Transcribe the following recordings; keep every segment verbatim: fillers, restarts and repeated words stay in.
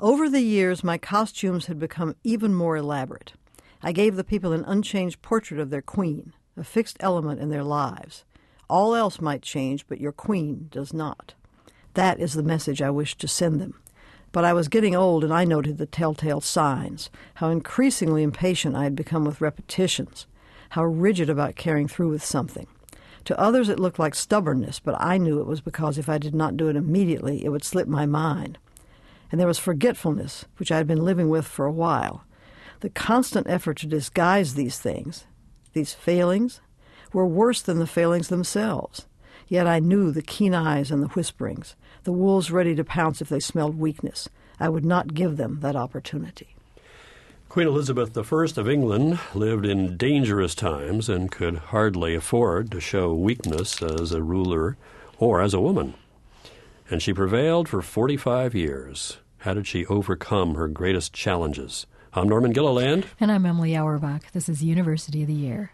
Over the years, my costumes had become even more elaborate. I gave the people an unchanged portrait of their queen, a fixed element in their lives. All else might change, but your queen does not. That is the message I wished to send them. But I was getting old, and I noted the telltale signs, how increasingly impatient I had become with repetitions, how rigid about carrying through with something. To others it looked like stubbornness, but I knew it was because if I did not do it immediately, it would slip my mind. And there was forgetfulness, which I had been living with for a while. The constant effort to disguise these things, these failings, were worse than the failings themselves. Yet I knew the keen eyes and the whisperings, the wolves ready to pounce if they smelled weakness. I would not give them that opportunity. Queen Elizabeth the First of England lived in dangerous times and could hardly afford to show weakness as a ruler or as a woman. And she prevailed for forty-five years. How did she overcome her greatest challenges? I'm Norman Gilliland. And I'm Emily Auerbach. This is University of the Year.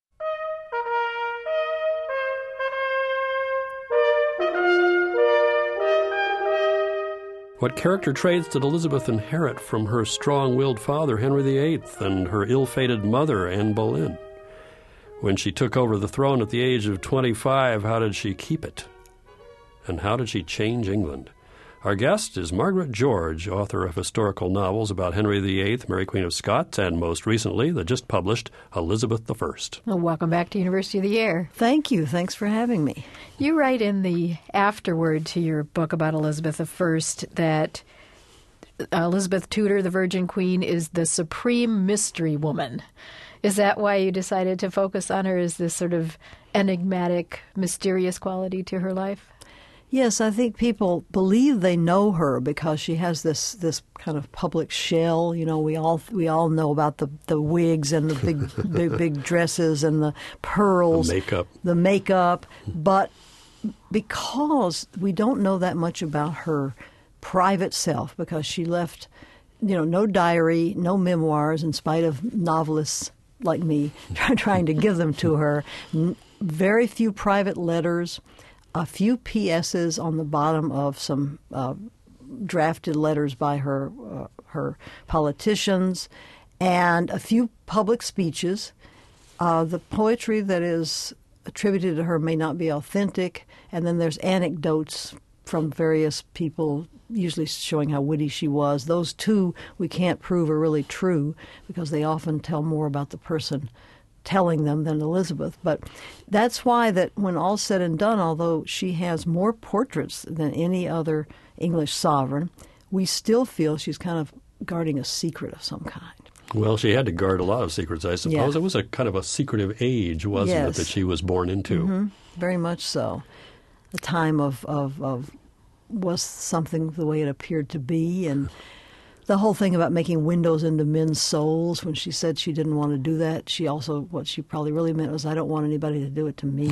What character traits did Elizabeth inherit from her strong-willed father, Henry the Eighth, and her ill-fated mother, Anne Boleyn? When she took over the throne at the age of twenty-five, how did she keep it? And how did she change England? Our guest is Margaret George, author of historical novels about Henry the Eighth, Mary Queen of Scots, and most recently, the just-published Elizabeth the First. Well, welcome back to University of the Year. Thank you. Thanks for having me. You write in the afterword to your book about Elizabeth the First that Elizabeth Tudor, the Virgin Queen, is the supreme mystery woman. Is that why you decided to focus on her? Is this sort of enigmatic, mysterious quality to her life? Yes, I think people believe they know her because she has this, this kind of public shell. You know, we all we all know about the, the wigs and the big, big big dresses and the pearls, the makeup, the makeup. But because we don't know that much about her private self, because she left, you know, no diary, no memoirs, in spite of novelists like me trying to give them to her. Very few private letters. A few P S's on the bottom of some uh, drafted letters by her uh, her politicians, and a few public speeches. Uh, the poetry that is attributed to her may not be authentic, and then there's anecdotes from various people, usually showing how witty she was. Those two we can't prove are really true because they often tell more about the person telling them than Elizabeth. But that's why that when all's said and done, although she has more portraits than any other English sovereign, we still feel she's kind of guarding a secret of some kind. Well, she had to guard a lot of secrets, I suppose. Yeah. It was a kind of a secretive age, wasn't Yes. it, that she was born into? Mm-hmm. Very much so. The time of, of, of was something the way it appeared to be, and the whole thing about making windows into men's souls, when she said she didn't want to do that, she also, what she probably really meant was, I don't want anybody to do it to me.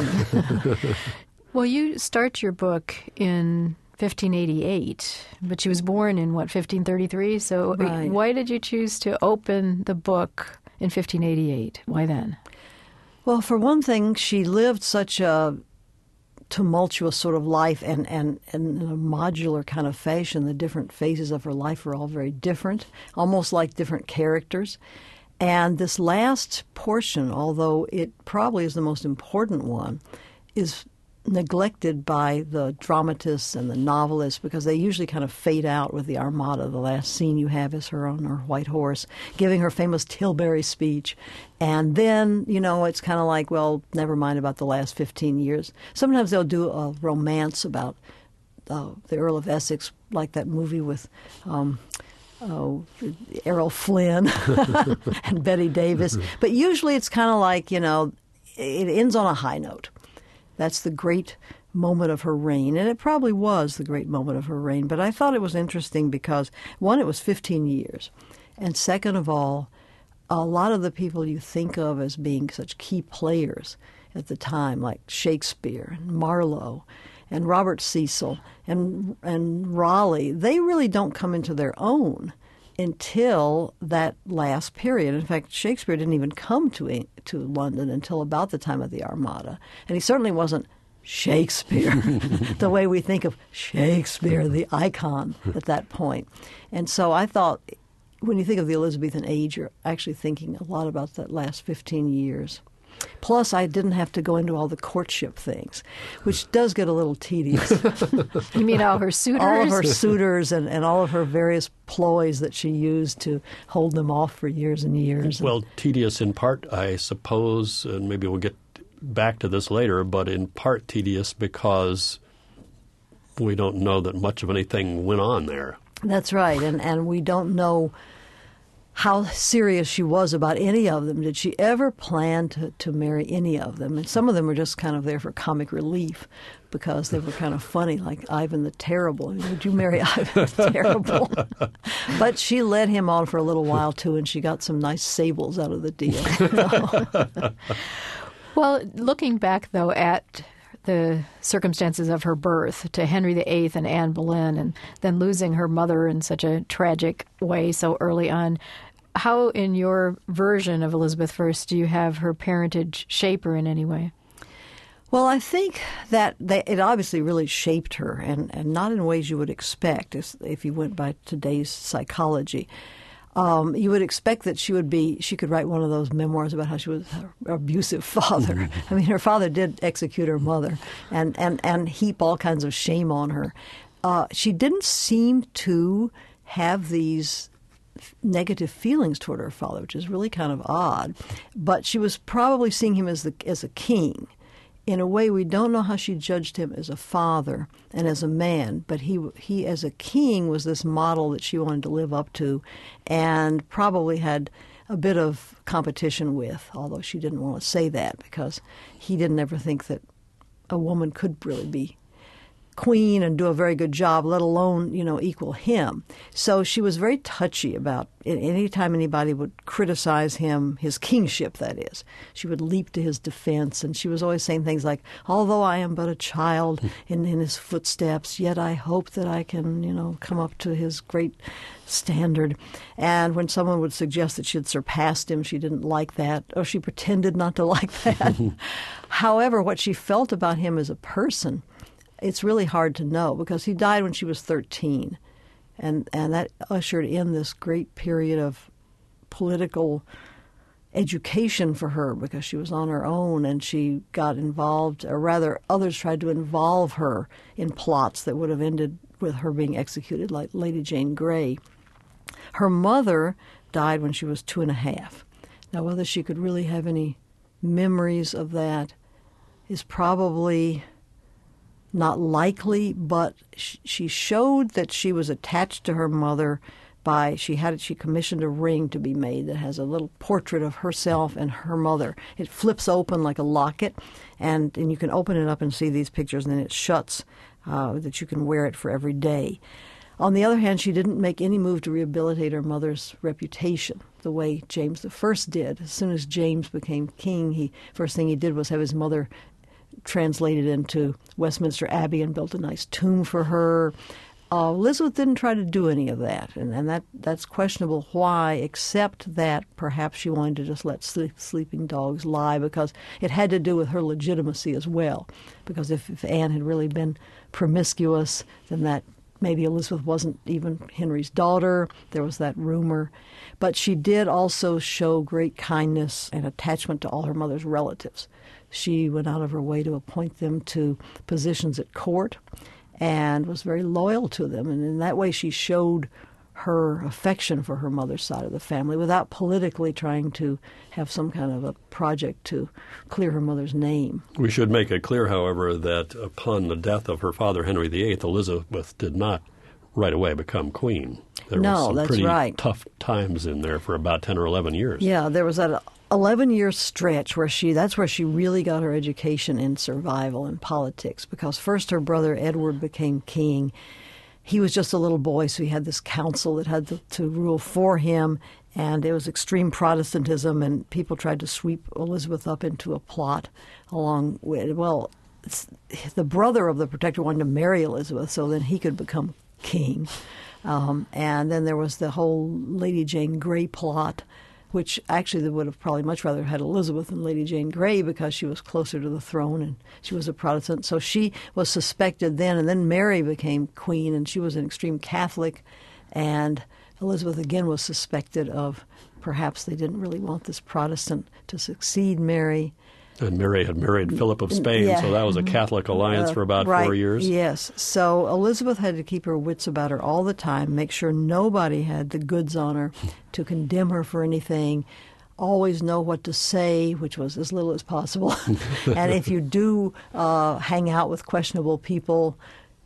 Well, you start your book in fifteen eighty-eight, but she was born in, what, fifteen thirty-three? So Right. Why did you choose to open the book in fifteen eighty-eight? Why then? Well, for one thing, she lived such a tumultuous sort of life, and, and, and in a modular kind of fashion. The different phases of her life are all very different, almost like different characters. And this last portion, although it probably is the most important one, is neglected by the dramatists and the novelists because they usually kind of fade out with the Armada. The last scene you have is her on her white horse giving her famous Tilbury speech. And then, you know, it's kind of like, well, never mind about the last fifteen years. Sometimes they'll do a romance about uh, the Earl of Essex, like that movie with um, oh, Errol Flynn and Bette Davis. But usually it's kind of like, you know, it ends on a high note. That's the great moment of her reign, and it probably was the great moment of her reign. But I thought it was interesting because, one, it was fifteen years, and second of all, a lot of the people you think of as being such key players at the time, like Shakespeare and Marlowe and Robert Cecil and and Raleigh, they really don't come into their own until that last period. In fact, Shakespeare didn't even come to to London until about the time of the Armada, and he certainly wasn't Shakespeare, the way we think of Shakespeare, the icon at that point. And so I thought, when you think of the Elizabethan age, you're actually thinking a lot about that last fifteen years. Plus, I didn't have to go into all the courtship things, which does get a little tedious. You mean all her suitors? All of her suitors and, and all of her various ploys that she used to hold them off for years and years. Well, tedious in part, I suppose, and maybe we'll get back to this later, but in part tedious because we don't know that much of anything went on there. That's right, and, and we don't know how serious she was about any of them. Did she ever plan to, to marry any of them? And some of them were just kind of there for comic relief because they were kind of funny, like Ivan the Terrible. I mean, would you marry Ivan the Terrible? But she led him on for a little while, too, and she got some nice sables out of the deal. You know? Well, looking back, though, at the circumstances of her birth to Henry the Eighth and Anne Boleyn, and then losing her mother in such a tragic way so early on, how in your version of Elizabeth First do you have her parentage shape her in any way? Well, I think that they, it obviously really shaped her, and, and not in ways you would expect if, if you went by today's psychology. Um, you would expect that she would be, she could write one of those memoirs about how she was her abusive father. I mean, her father did execute her mother and, and, and heap all kinds of shame on her. Uh, she didn't seem to have these negative feelings toward her father, which is really kind of odd. But she was probably seeing him as the as a king. In a way, we don't know how she judged him as a father and as a man, but he, he as a king was this model that she wanted to live up to and probably had a bit of competition with, although she didn't want to say that because he didn't ever think that a woman could really be queen and do a very good job, let alone, you know, equal him. So she was very touchy about it. Any time anybody would criticize him, his kingship, that is, she would leap to his defense. And she was always saying things like, although I am but a child in, in his footsteps, yet I hope that I can, you know, come up to his great standard. And when someone would suggest that she had surpassed him, she didn't like that, or she pretended not to like that. However, what she felt about him as a person, it's really hard to know because he died when she was thirteen, and, and that ushered in this great period of political education for her because she was on her own and she got involved, or rather others tried to involve her in plots that would have ended with her being executed, like Lady Jane Grey. Her mother died when she was two and a half. Now, whether she could really have any memories of that is probably not likely, but she showed that she was attached to her mother by, she had, she commissioned a ring to be made that has a little portrait of herself and her mother. It flips open like a locket, and, and you can open it up and see these pictures, and then it shuts, uh, that you can wear it for every day. On the other hand, she didn't make any move to rehabilitate her mother's reputation the way James the First did. As soon as James became king, he first thing he did was have his mother translated into Westminster Abbey and built a nice tomb for her. Uh, Elizabeth didn't try to do any of that, and, and that that's questionable why, except that perhaps she wanted to just let sleep, sleeping dogs lie because it had to do with her legitimacy as well. Because if, if Anne had really been promiscuous, then that maybe Elizabeth wasn't even Henry's daughter. There was that rumor. But she did also show great kindness and attachment to all her mother's relatives. She went out of her way to appoint them to positions at court and was very loyal to them. And in that way, she showed her affection for her mother's side of the family without politically trying to have some kind of a project to clear her mother's name. We should make it clear, however, that upon the death of her father, Henry the Eighth, Elizabeth did not right away become queen. There no, was some that's pretty right. tough times in there for about ten or eleven years. Yeah, there was that eleven-year stretch where she, that's where she really got her education in survival and politics, because first her brother Edward became king. He was just a little boy, so he had this council that had to, to rule for him, and there was extreme Protestantism, and people tried to sweep Elizabeth up into a plot along with, well, the brother of the protector wanted to marry Elizabeth so then he could become king. Um, and then there was the whole Lady Jane Grey plot, which actually they would have probably much rather had Elizabeth than Lady Jane Grey because she was closer to the throne and she was a Protestant. So she was suspected then, and then Mary became queen, and she was an extreme Catholic, and Elizabeth again was suspected of perhaps they didn't really want this Protestant to succeed Mary. And Mary had married Philip of Spain, yeah. so that was a Catholic alliance uh, for about right. four years. Yes. So Elizabeth had to keep her wits about her all the time, make sure nobody had the goods on her to condemn her for anything, always know what to say, which was as little as possible. And if you do uh, hang out with questionable people,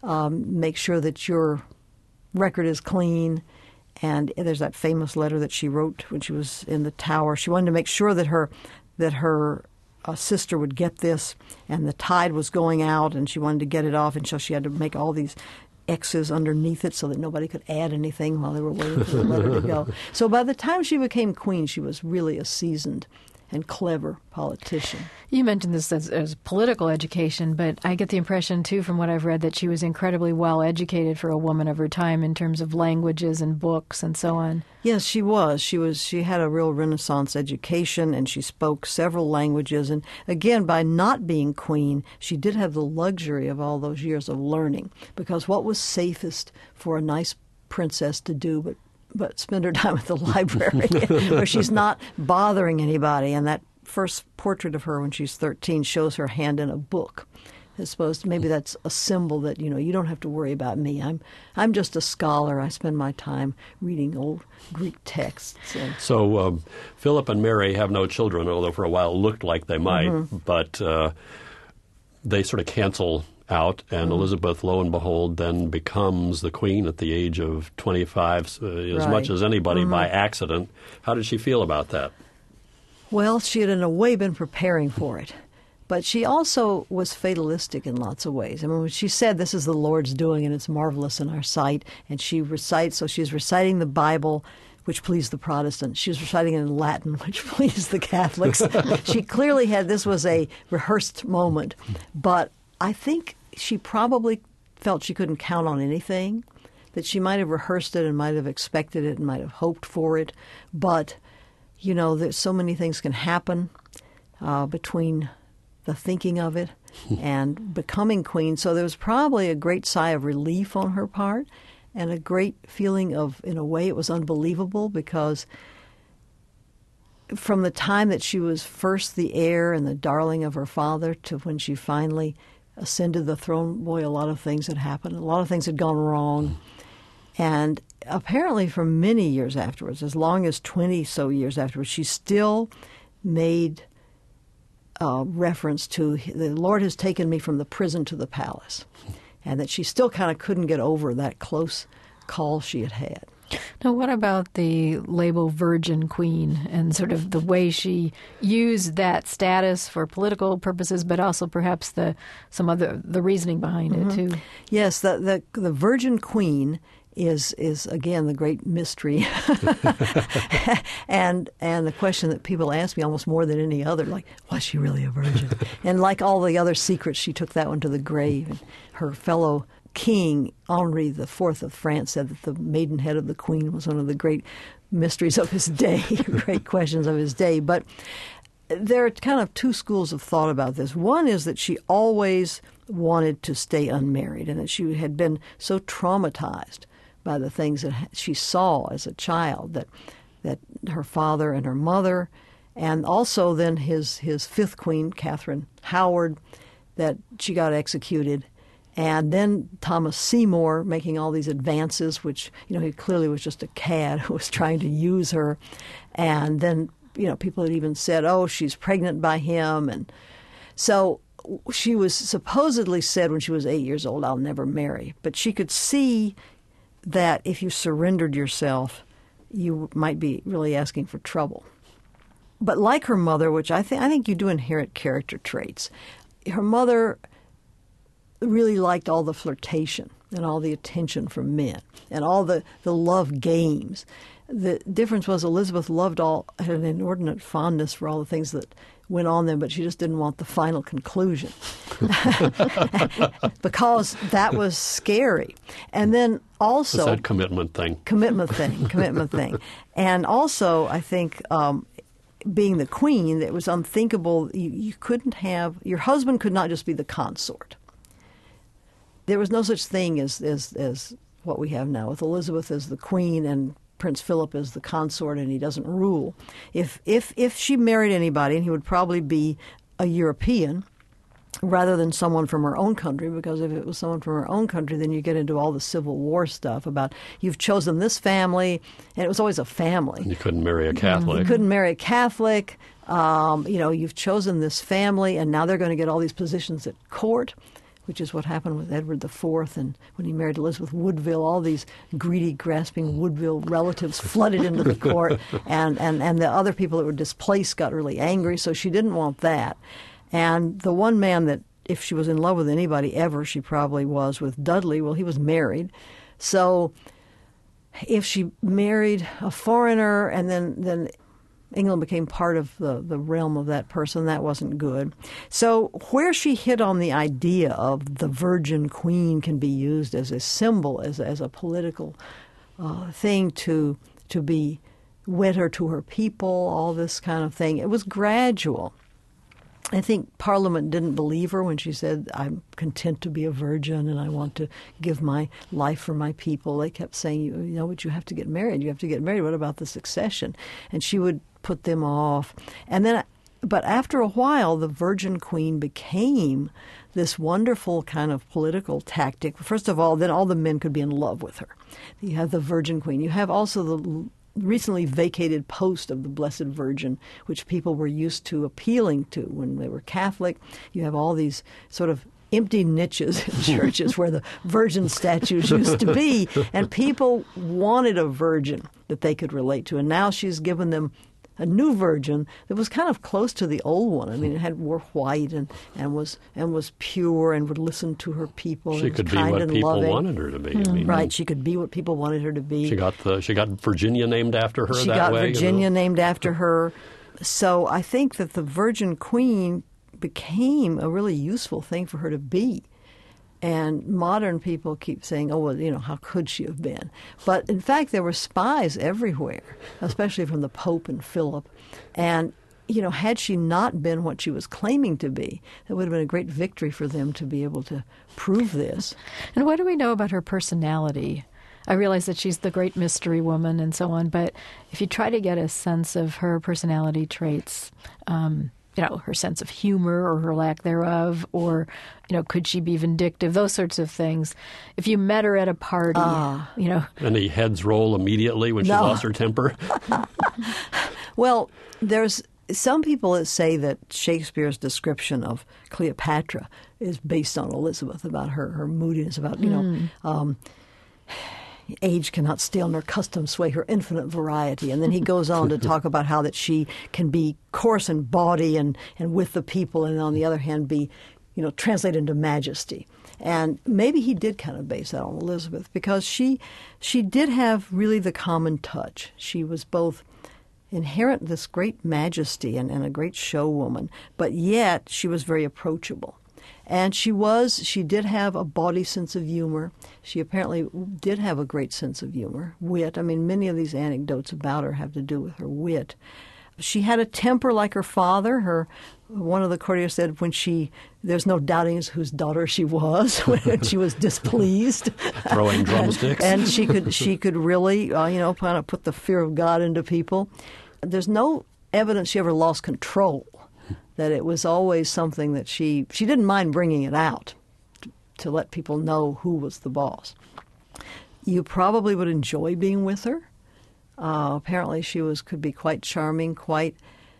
um, make sure that your record is clean. And there's that famous letter that she wrote when she was in the Tower. She wanted to make sure that her that her a sister would get this, and the tide was going out, and she wanted to get it off, and so she had to make all these X's underneath it so that nobody could add anything while they were waiting for the letter to go. So by the time she became queen, she was really a seasoned and clever politician. You mentioned this as, as political education, but I get the impression, too, from what I've read, that she was incredibly well educated for a woman of her time in terms of languages and books and so on. Yes, she was. She was. She had a real Renaissance education, and she spoke several languages. And again, by not being queen, she did have the luxury of all those years of learning, because what was safest for a nice princess to do but but spend her time at the library where she's not bothering anybody. And that first portrait of her when she's thirteen shows her hand in a book. I suppose maybe that's a symbol that, you know, you don't have to worry about me. I'm I'm just a scholar. I spend my time reading old Greek texts. And so um, Philip and Mary have no children, although for a while it looked like they might. Mm-hmm. But uh, they sort of cancel out, and Elizabeth, lo and behold, then becomes the queen at the age of twenty-five, uh, as right. much as anybody mm-hmm. by accident. How did she feel about that? Well, she had in a way been preparing for it. But she also was fatalistic in lots of ways. I mean, when she said, this is the Lord's doing and it's marvelous in our sight, and she recites, so she's reciting the Bible, which pleased the Protestants. She was reciting it in Latin, which pleased the Catholics. She clearly had, this was a rehearsed moment. But I think she probably felt she couldn't count on anything, that she might have rehearsed it and might have expected it and might have hoped for it. But, you know, there's so many things can happen uh, between the thinking of it and becoming queen. So there was probably a great sigh of relief on her part and a great feeling of, in a way, it was unbelievable, because from the time that she was first the heir and the darling of her father to when she finally ascended the throne, boy, a lot of things had happened. A lot of things had gone wrong. And apparently for many years afterwards, as long as twenty so years afterwards, she still made uh, reference to, the Lord has taken me from the prison to the palace, and that she still kind of couldn't get over that close call she had had. Now, what about the label Virgin Queen and sort of the way she used that status for political purposes, but also perhaps the some other the reasoning behind mm-hmm. it too? Yes, the the, the Virgin Queen is is again the great mystery, and and the question that people ask me almost more than any other, like, was she really a virgin? And like all the other secrets, she took that one to the grave. And her fellow King Henri the Fourth of France said that the maidenhead of the Queen was one of the great mysteries of his day, great questions of his day. But there are kind of two schools of thought about this. One is that she always wanted to stay unmarried, and that she had been so traumatized by the things that she saw as a child, that that her father and her mother, and also then his his fifth queen, Catherine Howard, that she got executed. And then Thomas Seymour making all these advances, which, you know, he clearly was just a cad who was trying to use her. And then, you know, people had even said, oh, she's pregnant by him. And so she was supposedly said when she was eight years old, I'll never marry. But she could see that if you surrendered yourself, you might be really asking for trouble. But like her mother, which I, th- I think you do inherit character traits, her mother really liked all the flirtation and all the attention from men and all the, the love games. the difference was Elizabeth loved all, had an inordinate fondness for all the things that went on there, but she just didn't want the final conclusion because that was scary. And then also... It's that commitment thing. Commitment thing, commitment thing. And also, I think, um, being the queen, it was unthinkable. You, you couldn't have... Your husband could not just be the consort. There was no such thing as, as, as what we have now, with Elizabeth as the queen and Prince Philip is the consort, and he doesn't rule. If if if she married anybody, and he would probably be a European rather than someone from her own country, because if it was someone from her own country, then you get into all the Civil War stuff about you've chosen this family, and it was always a family. You couldn't marry a Catholic. You couldn't marry a Catholic. Um, you know, you've chosen this family, and now they're going to get all these positions at court, which is what happened with Edward the Fourth, and when he married Elizabeth Woodville, all these greedy, grasping Woodville relatives flooded into the court, and, and, and the other people that were displaced got really angry, so she didn't want that. And the one man that, if she was in love with anybody ever, she probably was with Dudley. Well, he was married. So if she married a foreigner and then... then England became part of the, the realm of that person. That wasn't good. So where she hit on the idea of the Virgin Queen can be used as a symbol, as, as a political uh, thing to to be wetter to her people, all this kind of thing, it was gradual. I think Parliament didn't believe her when she said, I'm content to be a virgin and I want to give my life for my people. They kept saying, you know, but you have to get married. You have to get married. What about the succession? And she would put them off. And then, but after a while, the Virgin Queen became this wonderful kind of political tactic. First of all, then all the men could be in love with her. You have the Virgin Queen. You have also the recently vacated post of the Blessed Virgin, which people were used to appealing to when they were Catholic. You have all these sort of empty niches in churches where the virgin statues used to be, and people wanted a virgin that they could relate to. And now she's given them a new virgin that was kind of close to the old one. I mean, it had wore white and, and was and was pure and would listen to her people. She could be what people loving. wanted her to be. Mm-hmm. I mean, right, she could be what people wanted her to be. She got the she got Virginia named after her. She that got way, Virginia you know? named after her. So I think that the Virgin Queen became a really useful thing for her to be. And modern people keep saying, oh, well, you know, how could she have been? But in fact, there were spies everywhere, especially from the Pope and Philip. And, you know, had she not been what she was claiming to be, that would have been a great victory for them to be able to prove this. And what do we know about her personality? I realize that she's the great mystery woman and so on, but if you try to get a sense of her personality traits, um, you know, her sense of humor or her lack thereof, or, you know, could she be vindictive, those sorts of things. If you met her at a party, uh, you know. Any heads roll immediately when she no. lost her temper? Well, there's some people that say that Shakespeare's description of Cleopatra is based on Elizabeth, about her, her moodiness, about, you mm. know, um, age cannot stale nor custom sway her infinite variety. And then he goes on to talk about how that she can be coarse in body and, and with the people, and on the other hand be, you know, translate into majesty. And maybe he did kind of base that on Elizabeth, because she she did have really the common touch. She was both inherent this great majesty and, and a great showwoman, but yet she was very approachable. And she was, she did have a bawdy sense of humor. She apparently did have a great sense of humor, wit. I mean, many of these anecdotes about her have to do with her wit. She had a temper like her father. Her one of the courtiers said when she, there's no doubting whose daughter she was when she was displeased. Throwing drumsticks. And she could, she could really, uh, you know, kind of put the fear of God into people. There's no evidence she ever lost control. That it was always something that she, she didn't mind bringing it out to, to let people know who was the boss. You probably would enjoy being with her. Uh, apparently she was could be quite charming, quite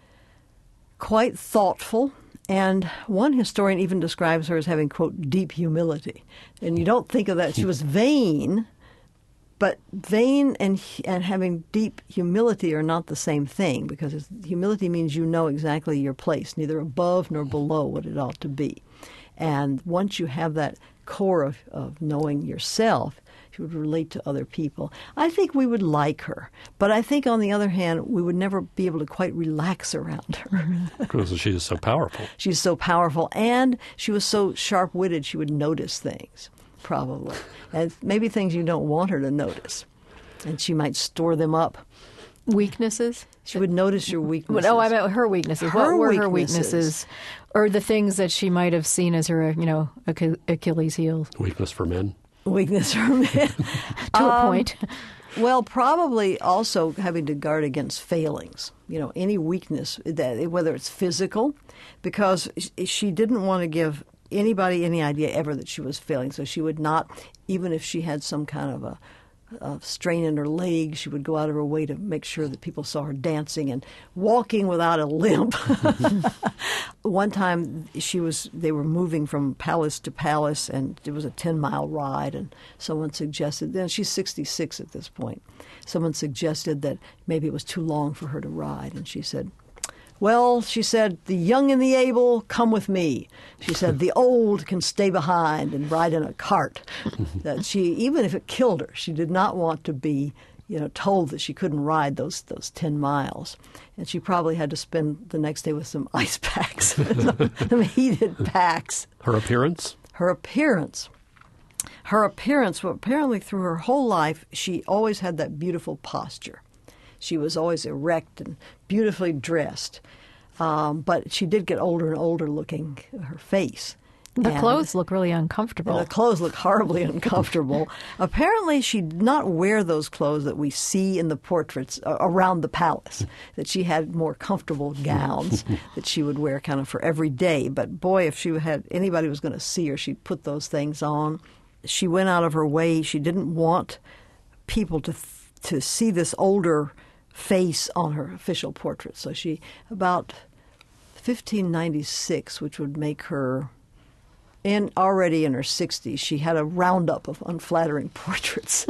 quite thoughtful. And one historian even describes her as having, quote, deep humility. And you don't think of that. She was vain, but vain and and having deep humility are not the same thing, because humility means you know exactly your place, neither above nor below what it ought to be. And once you have that core of, of knowing yourself, She would relate to other people. I think we would like her, but I think on the other hand, we would never be able to quite relax around her. Because she is so powerful. She's so powerful, and she was so sharp-witted, she would notice things, probably. And maybe things you don't want her to notice. And she might store them up. Weaknesses? She would notice your weaknesses. Oh, I meant her weaknesses. Her what were weaknesses. her weaknesses? Or the things that she might have seen as her, you know, Ach- Achilles heel? Weakness for men. Weakness for men. To um, a point. Well, probably also having to guard against failings. You know, any weakness, that whether it's physical, because she didn't want to give anybody any idea ever that she was failing. So she would not, even if she had some kind of a Uh, strain in her leg, she would go out of her way to make sure that people saw her dancing and walking without a limp. One time, she was they were moving from palace to palace, and it was a ten-mile ride, and someone suggested, then she's sixty-six at this point, someone suggested that maybe it was too long for her to ride, and she said, well, she said, the young and the able come with me. She said, the old can stay behind and ride in a cart. That she, even if it killed her, she did not want to be, you know, told that she couldn't ride those those ten miles. And she probably had to spend the next day with some ice packs, some, some heated packs. Her appearance? Her appearance. Her appearance, well, apparently through her whole life, she always had that beautiful posture. She was always erect and beautifully dressed. Um, but she did get older and older looking, her face. The and, clothes look really uncomfortable. The clothes look horribly uncomfortable. Apparently, she did not wear those clothes that we see in the portraits uh, around the palace, that she had more comfortable gowns that she would wear kind of for every day. But boy, if she had anybody was going to see her, she'd put those things on. She went out of her way. She didn't want people to to see this older face on her official portrait. So she, about fifteen ninety-six, which would make her in already in her sixties, she had a roundup of unflattering portraits.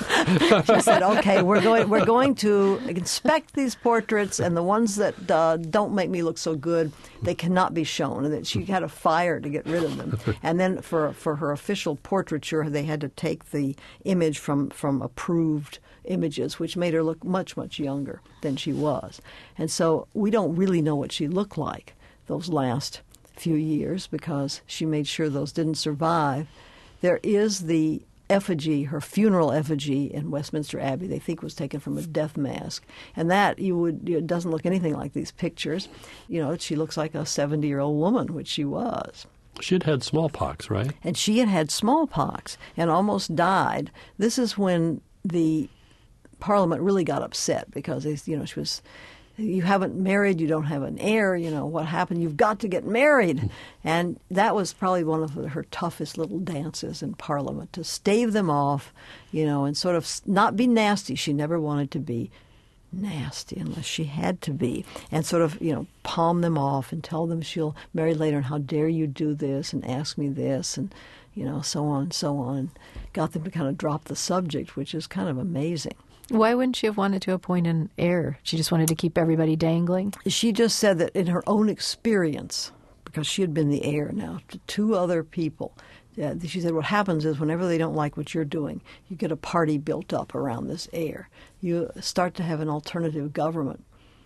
She said, "Okay, we're going we're going to inspect these portraits, and the ones that uh, don't make me look so good, they cannot be shown." And that she had a fire to get rid of them. And then for for her official portraiture, they had to take the image from from approved images, which made her look much, much younger than she was. And so we don't really know what she looked like those last few years because she made sure those didn't survive. There is the effigy, her funeral effigy in Westminster Abbey, they think was taken from a death mask. And that you would it doesn't look anything like these pictures. You know, she looks like a seventy-year-old woman, which she was. She had had smallpox, right? And she had had smallpox and almost died. This is when the Parliament really got upset because, they, you know, she was, you haven't married, you don't have an heir, you know, what happened? You've got to get married. And that was probably one of her toughest little dances in Parliament, to stave them off, you know, and sort of not be nasty. She never wanted to be nasty unless she had to be, and sort of, you know, palm them off and tell them she'll marry later and how dare you do this and ask me this and, you know, so on and so on. And got them to kind of drop the subject, which is kind of amazing. Why wouldn't she have wanted to appoint an heir? She just wanted to keep everybody dangling? She just said that in her own experience, because she had been the heir now to two other people, uh, she said what happens is whenever they don't like what you're doing, you get a party built up around this heir. You start to have an alternative government.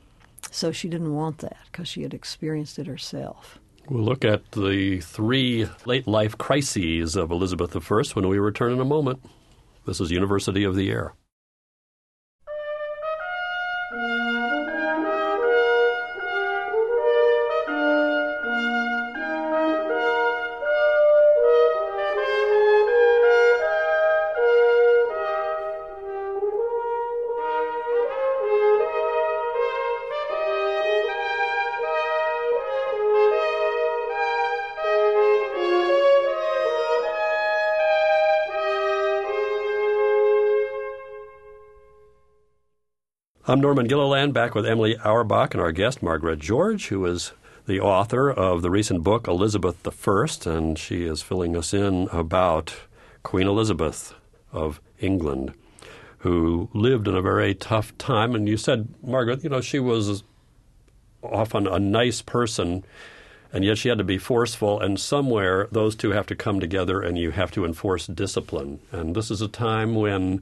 So she didn't want that because she had experienced it herself. We'll look at the three late-life crises of Elizabeth the First when we return in a moment. This is University of the Air. I'm Norman Gilliland, back with Emily Auerbach and our guest, Margaret George, who is the author of the recent book, Elizabeth the First, and she is filling us in about Queen Elizabeth of England, who lived in a very tough time. And you said, Margaret, you know, she was often a nice person, And yet she had to be forceful, and somewhere those two have to come together and you have to enforce discipline. And this is a time when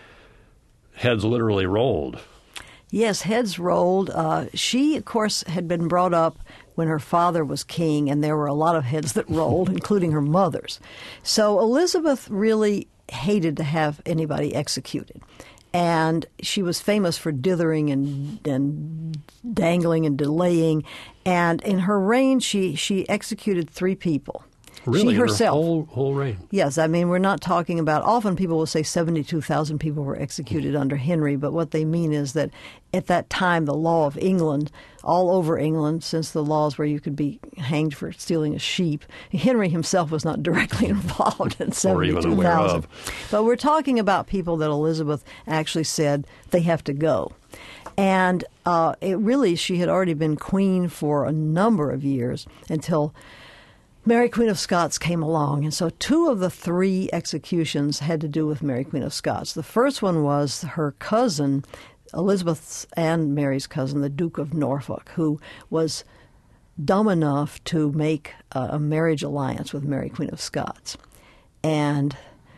heads literally rolled. Yes, heads rolled. Uh, she, of course, had been brought up when her father was king, and there were a lot of heads that rolled, including her mother's. So Elizabeth really hated to have anybody executed. And she was famous for dithering and, and dangling and delaying. And in her reign, she, she executed three people. Really? She herself. Her whole, whole reign? Yes. I mean, we're not talking about, often people will say seventy-two thousand people were executed under Henry, but what they mean is that at that time, the law of England, all over England, since the laws where you could be hanged for stealing a sheep, Henry himself was not directly involved in seventy-two thousand. But we're talking about people that Elizabeth actually said they have to go. And uh, it really, she had already been queen for a number of years until Mary Queen of Scots came along. And so two of the three executions had to do with Mary Queen of Scots. The first one was her cousin, Elizabeth's and Mary's cousin, the Duke of Norfolk, who was dumb enough to make a, a marriage alliance with Mary Queen of Scots. And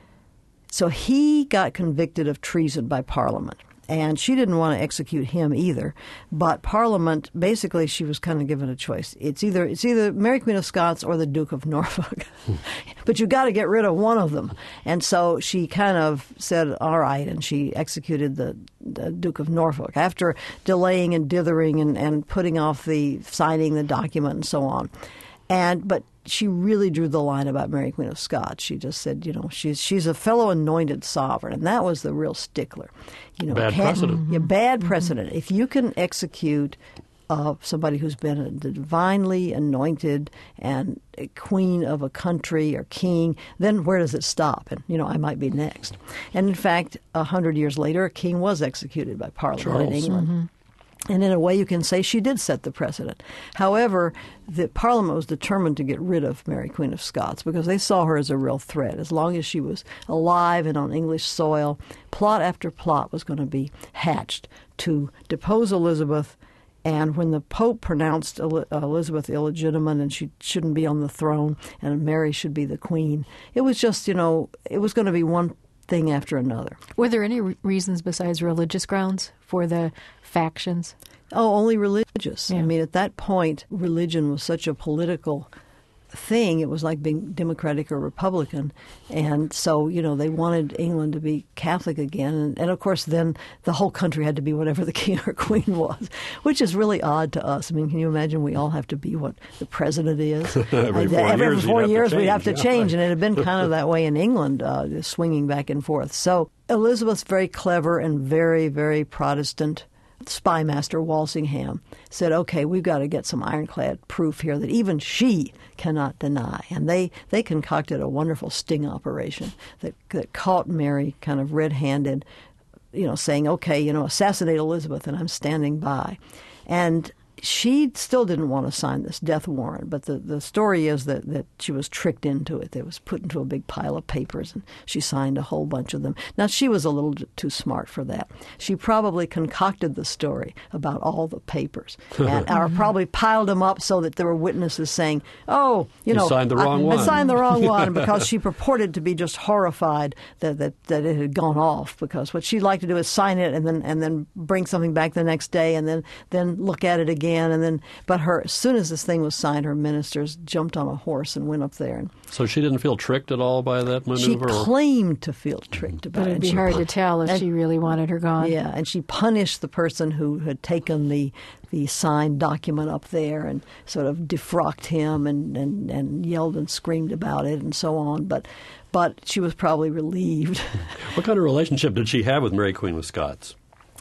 so he got convicted of treason by Parliament. And she didn't want to execute him either. But Parliament, basically, she was kind of given a choice. It's either it's either Mary Queen of Scots or the Duke of Norfolk. But you got to get rid of one of them. And so she kind of said, all right, and she executed the, the Duke of Norfolk after delaying and dithering and, and putting off the signing the document and so on. And but she really drew the line about Mary Queen of Scots. She just said, you know, she's she's a fellow anointed sovereign, and that was the real stickler. You know, bad precedent. Yeah, bad precedent. If you can execute uh, somebody who's been a divinely anointed and a queen of a country or king, then where does it stop? And, you know, I might be next. And in fact, a hundred years later, a king was executed by Parliament Charles. in England. Mm-hmm. And in a way, you can say she did set the precedent. However, the Parliament was determined to get rid of Mary Queen of Scots because they saw her as a real threat. As long as she was alive and on English soil, plot after plot was going to be hatched to depose Elizabeth. And when the Pope pronounced Elizabeth illegitimate and she shouldn't be on the throne and Mary should be the queen, it was just, you know, it was going to be one thing after another. Were there any re- reasons besides religious grounds for the factions? Oh, only religious. Yeah. I mean, at that point, religion was such a political thing. It was like being Democratic or Republican. And so, you know, they wanted England to be Catholic again. And, and of course, then the whole country had to be whatever the king or queen was, which is really odd to us. I mean, can you imagine we all have to be what the president is? every four every years, four years we'd we'd have have to to change. change. And it had been kind of that way in England, uh, swinging back and forth. So Elizabeth's very clever and very, very Protestant. Spy master Walsingham said, okay, we've got to get some ironclad proof here that even she cannot deny. And they, they concocted a wonderful sting operation that, that caught Mary kind of red-handed, you know, saying, okay, you know, assassinate Elizabeth and I'm standing by. And she still didn't want to sign this death warrant, but the, the story is that, that she was tricked into it. It was put into a big pile of papers, and she signed a whole bunch of them. Now, she was a little too smart for that. She probably concocted the story about all the papers, and or probably piled them up so that there were witnesses saying, oh, you, You know, signed the wrong I, one. I signed the wrong one, because she purported to be just horrified that, that, that it had gone off, because what she'd like to do is sign it and then and then bring something back the next day and then, then look at it again. And then, but her, as soon as this thing was signed, her ministers jumped on a horse and went up there. And So she didn't feel tricked at all by that maneuver? she or- claimed to feel tricked about But it. it'd be And she hard pu- to tell if and- she really wanted her gone. Yeah, and she punished the person who had taken the the signed document up there and sort of defrocked him and, and, and yelled and screamed about it and so on. But but she was probably relieved. What kind of relationship did she have with Mary Queen of Scots?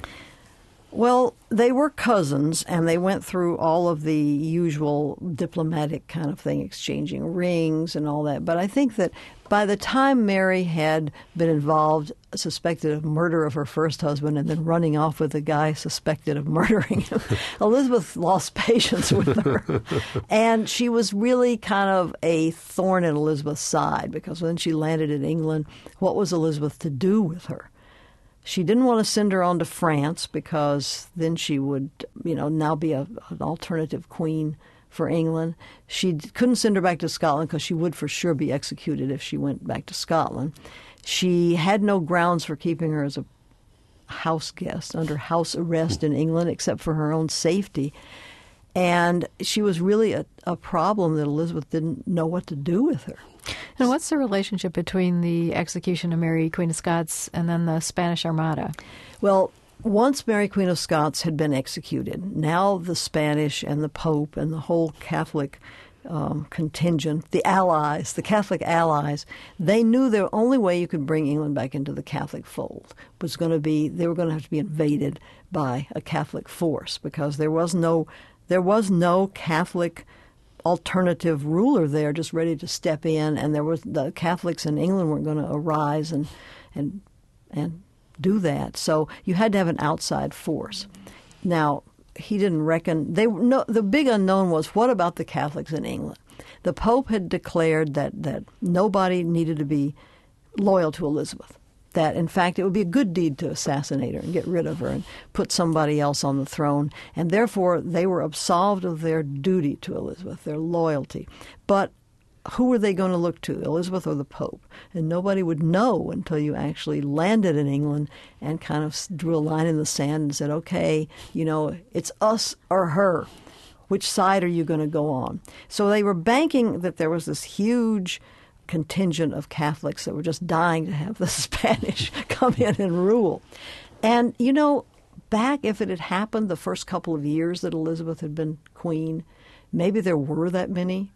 Well, they were cousins, and they went through all of the usual diplomatic kind of thing, exchanging rings and all that. But I think that by the time Mary had been involved, suspected of murder of her first husband, and then running off with a guy suspected of murdering him, Elizabeth lost patience with her. And she was really kind of a thorn in Elizabeth's side, because when she landed in England, what was Elizabeth to do with her? She didn't want to send her on to France, because then she would, you know, now be a, an alternative queen for England. She d- couldn't send her back to Scotland because she would for sure be executed if she went back to Scotland. She had no grounds for keeping her as a house guest under house arrest in England except for her own safety. And she was really a, a problem that Elizabeth didn't know what to do with her. And what's the relationship between the execution of Mary, Queen of Scots, and then the Spanish Armada? Well, once Mary, Queen of Scots had been executed, now the Spanish and the Pope and the whole Catholic um, contingent, the allies, the Catholic allies, they knew the only way you could bring England back into the Catholic fold was going to be, they were going to have to be invaded by a Catholic force because there was no, there was no Catholic alternative ruler there just ready to step in, and there was the Catholics in England weren't going to arise and and and do that. So you had to have an outside force. Now, he didn't reckon they no the big unknown was what about the Catholics in England? The Pope had declared that that nobody needed to be loyal to Elizabeth. That, in fact, it would be a good deed to assassinate her and get rid of her and put somebody else on the throne. And therefore, they were absolved of their duty to Elizabeth, their loyalty. But who were they going to look to, Elizabeth or the Pope? And nobody would know until you actually landed in England and kind of drew a line in the sand and said, okay, you know, it's us or her. Which side are you going to go on? So they were banking that there was this huge contingent of Catholics that were just dying to have the Spanish come in and rule. And, you know, back if it had happened the first couple of years that Elizabeth had been queen, maybe there were that many.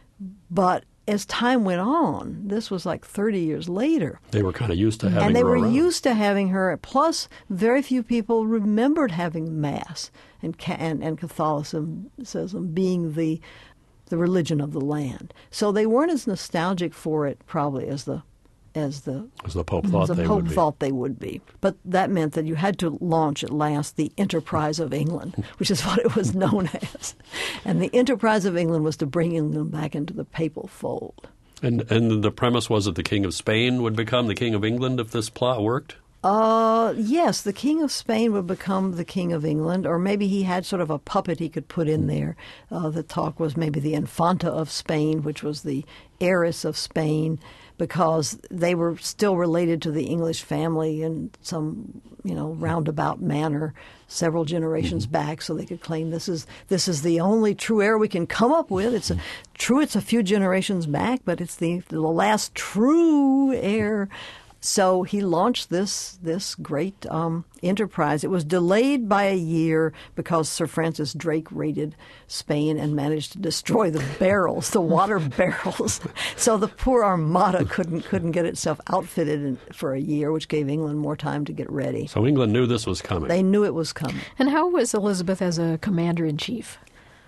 But as time went on, this was like thirty years later. They were kind of used to having her And they were around. used to having her. Plus, very few people remembered having Mass and and, and Catholicism being the the religion of the land. So they weren't as nostalgic for it probably as the as the as the Pope thought as the they Pope would be. thought they would be. But that meant that you had to launch at last the Enterprise of England, which is what it was known as. And the Enterprise of England was to bring England back into the papal fold. And and the premise was that the King of Spain would become the King of England if this plot worked? Uh, yes, the King of Spain would become the King of England, or maybe he had sort of a puppet he could put in there. Uh, the talk was maybe the Infanta of Spain, which was the heiress of Spain, because they were still related to the English family in some, you know, roundabout manner several generations mm-hmm. back, so they could claim this is this is the only true heir we can come up with. It's a, true, it's a few generations back, but it's the the last true heir. So he launched this this great um, enterprise. It was delayed by a year because Sir Francis Drake raided Spain and managed to destroy the barrels, the water barrels. So the poor Armada couldn't couldn't get itself outfitted in, for a year, which gave England more time to get ready. So England knew this was coming. They knew it was coming. And how was Elizabeth as a commander-in-chief?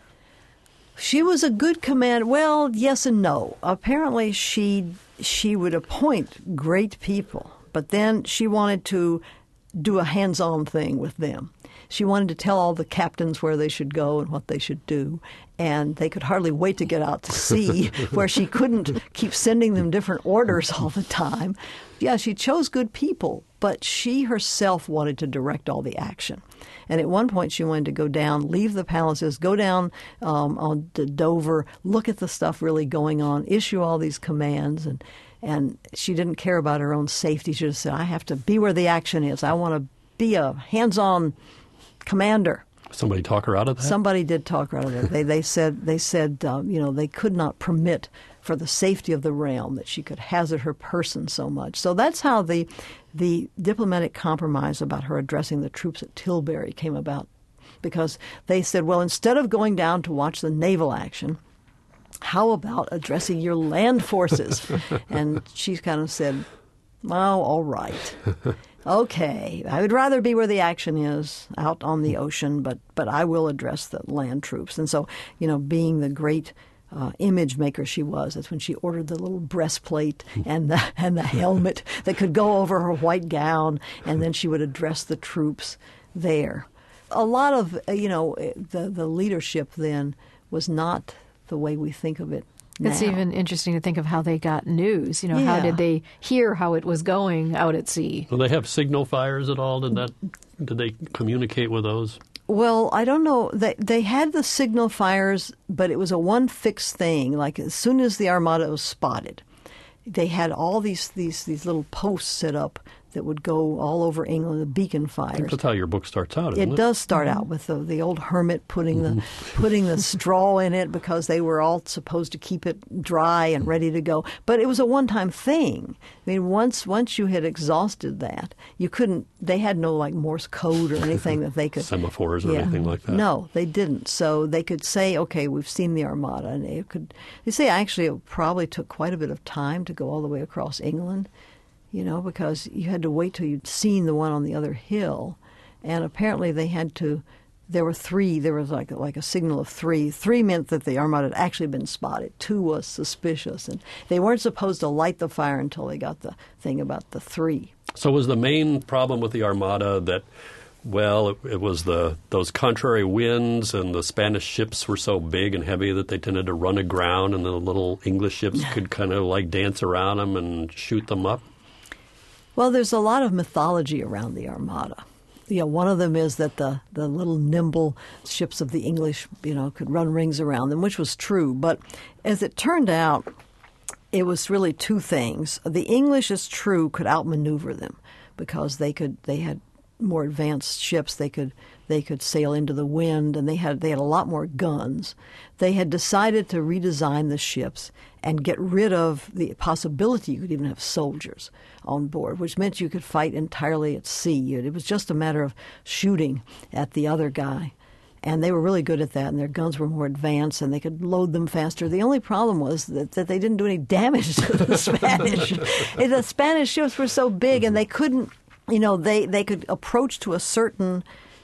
She was a good commander. Well, yes and no. Apparently, she she would appoint great people, but then she wanted to do a hands-on thing with them. She wanted to tell all the captains where they should go and what they should do, and they could hardly wait to get out to sea, where she couldn't keep sending them different orders all the time. Yeah, she chose good people, but she herself wanted to direct all the action. And at one point she wanted to go down, leave the palaces, go down um, on to Dover, look at the stuff really going on, issue all these commands. And, and she didn't care about her own safety. She just said, I have to be where the action is. I want to be a hands-on commander. Somebody talk her out of that? Somebody did talk her out of it. They, they said, they said um, you know, they could not permit for the safety of the realm that she could hazard her person so much. So that's how the the diplomatic compromise about her addressing the troops at Tilbury came about, because they said, well, instead of going down to watch the naval action, how about addressing your land forces? And she kind of said, well, all right. Okay, I would rather be where the action is, out on the ocean, but, but I will address the land troops. And so, you know, being the great Uh, image maker she was. That's when she ordered the little breastplate and the and the helmet that could go over her white gown, and then she would address the troops there. A lot of, uh, you know, the the leadership then was not the way we think of it now. It's even interesting to think of how they got news. You know, yeah. How did they hear how it was going out at sea? Do they have signal fires at all? Did that? Did they communicate with those? Well, I don't know. They they had the signal fires, but it was a one fixed thing. Like as soon as the Armada was spotted, they had all these these these little posts set up that would go all over England, the beacon fires. That's how your book starts out, isn't it? It does start out with the, the old hermit putting the putting the straw in it because they were all supposed to keep it dry and ready to go. But it was a one-time thing. I mean, once once you had exhausted that, you couldn't. They had no like Morse code or anything that they could semaphores or yeah. anything like that. No, they didn't. So they could say, "Okay, we've seen the Armada," and they could. They say actually it probably took quite a bit of time to go all the way across England. You know, because you had to wait till you'd seen the one on the other hill. And apparently they had to, there were three, there was like, like a signal of three. Three meant that the Armada had actually been spotted. Two was suspicious. And they weren't supposed to light the fire until they got the thing about the three. So was the main problem with the Armada that, well, it, it was the those contrary winds and the Spanish ships were so big and heavy that they tended to run aground and the little English ships could kind of like dance around them and shoot them up? Well, there's a lot of mythology around the Armada. You know, one of them is that the, the little nimble ships of the English, you know, could run rings around them, which was true. But as it turned out, it was really two things. The English, it's true, could outmaneuver them because they could they had more advanced ships. They could they could sail into the wind, and they had they had a lot more guns. They had decided to redesign the ships and get rid of the possibility you could even have soldiers on board, which meant you could fight entirely at sea. It was just a matter of shooting at the other guy. And they were really good at that, and their guns were more advanced, and they could load them faster. The only problem was that, that they didn't do any damage to the Spanish. The Spanish ships were so big, and they couldn't, you know, they, they could approach to a certain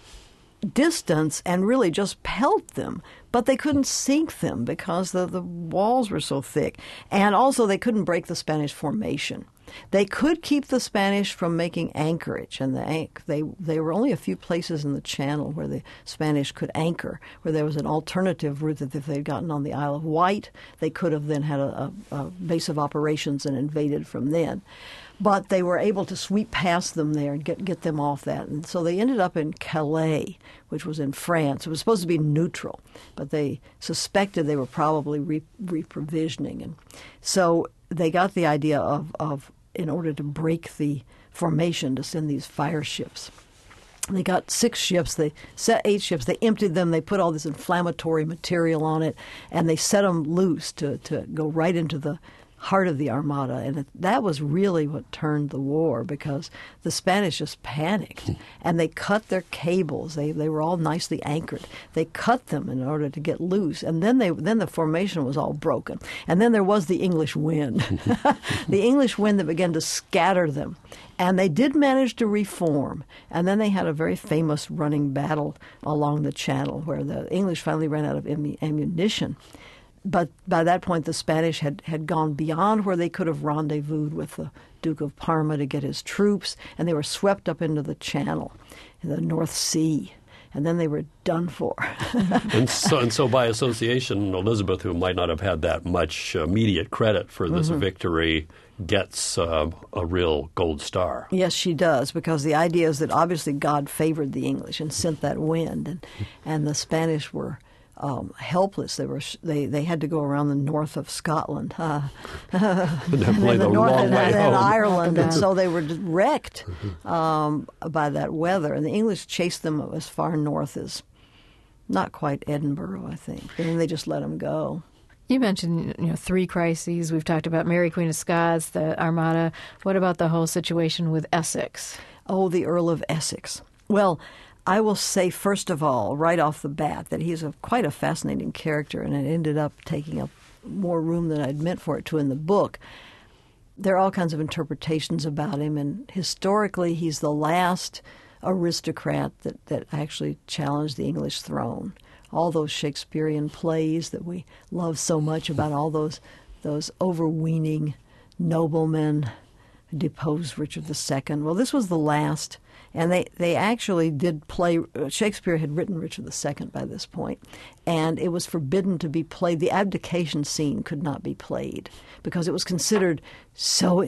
distance and really just pelt them, but they couldn't sink them because the, the walls were so thick. And also they couldn't break the Spanish formation. They could keep the Spanish from making anchorage, and the anch- they they were only a few places in the channel where the Spanish could anchor, where there was an alternative route that if they'd gotten on the Isle of Wight, they could have then had a, a, a base of operations and invaded from then. But they were able to sweep past them there and get, get them off that. And so they ended up in Calais, which was in France. It was supposed to be neutral, but they suspected they were probably re- reprovisioning. And so they got the idea of, of, in order to break the formation, to send these fire ships. They got six ships. They set eight ships. They emptied them. They put all this inflammatory material on it, and they set them loose to, to go right into the heart of the Armada. And it, that was really what turned the war, because the Spanish just panicked, and they cut their cables. They they were all nicely anchored. They cut them in order to get loose, and then they then the formation was all broken. And then there was the English wind, the English wind that began to scatter them. And they did manage to reform. And then they had a very famous running battle along the Channel where the English finally ran out of am- ammunition. But by that point, the Spanish had, had gone beyond where they could have rendezvoused with the Duke of Parma to get his troops, and they were swept up into the Channel, in the North Sea, and then they were done for. and, so, and so by association, Elizabeth, who might not have had that much immediate credit for this mm-hmm. victory, gets uh, a real gold star. Yes, she does, because the idea is that obviously God favored the English and sent that wind, and, and the Spanish were Um, helpless. They were they, they had to go around the north of Scotland, uh, and then play the, the north long and, way and home. Ireland, and so they were wrecked um, by that weather. And the English chased them as far north as not quite Edinburgh, I think. And then they just let them go. You mentioned, you know, three crises. We've talked about Mary, Queen of Scots, the Armada. What about the whole situation with Essex? Oh, the Earl of Essex. Well, I will say, first of all, right off the bat, that he's a, quite a fascinating character, and it ended up taking up more room than I'd meant for it to in the book. There are all kinds of interpretations about him, and historically he's the last aristocrat that, that actually challenged the English throne. All those Shakespearean plays that we love so much about all those those overweening noblemen who deposed Richard the Second. Well, this was the last. And they, they actually did play. Shakespeare had written Richard the Second by this point, and it was forbidden to be played. The abdication scene could not be played because it was considered so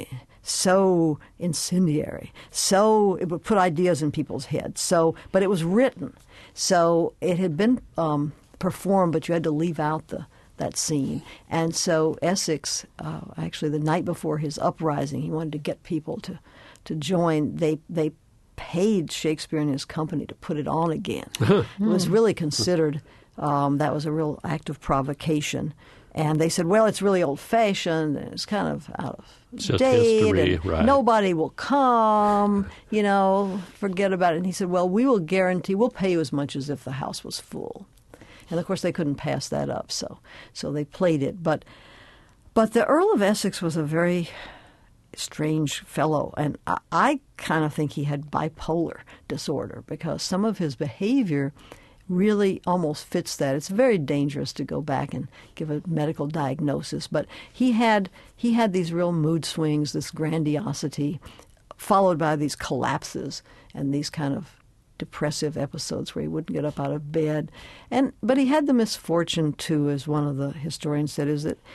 so incendiary. So it would put ideas in people's heads. So, but it was written. So it had been um, performed, but you had to leave out the that scene. And so Essex, uh, actually the night before his uprising, he wanted to get people to, to join. They they paid Shakespeare and his company to put it on again. It was really considered, um, that was a real act of provocation. And they said, well, it's really old-fashioned, and it's kind of out of Just date, history, and right. nobody will come, you know, forget about it. And he said, well, we will guarantee, we'll pay you as much as if the house was full. And, of course, they couldn't pass that up, so so they played it. But but the Earl of Essex was a very strange fellow, and I, I kind of think he had bipolar disorder because some of his behavior really almost fits that. It's very dangerous to go back and give a medical diagnosis, but he had he had these real mood swings, this grandiosity, followed by these collapses and these kind of depressive episodes where he wouldn't get up out of bed. And but he had the misfortune too, as one of the historians said, is that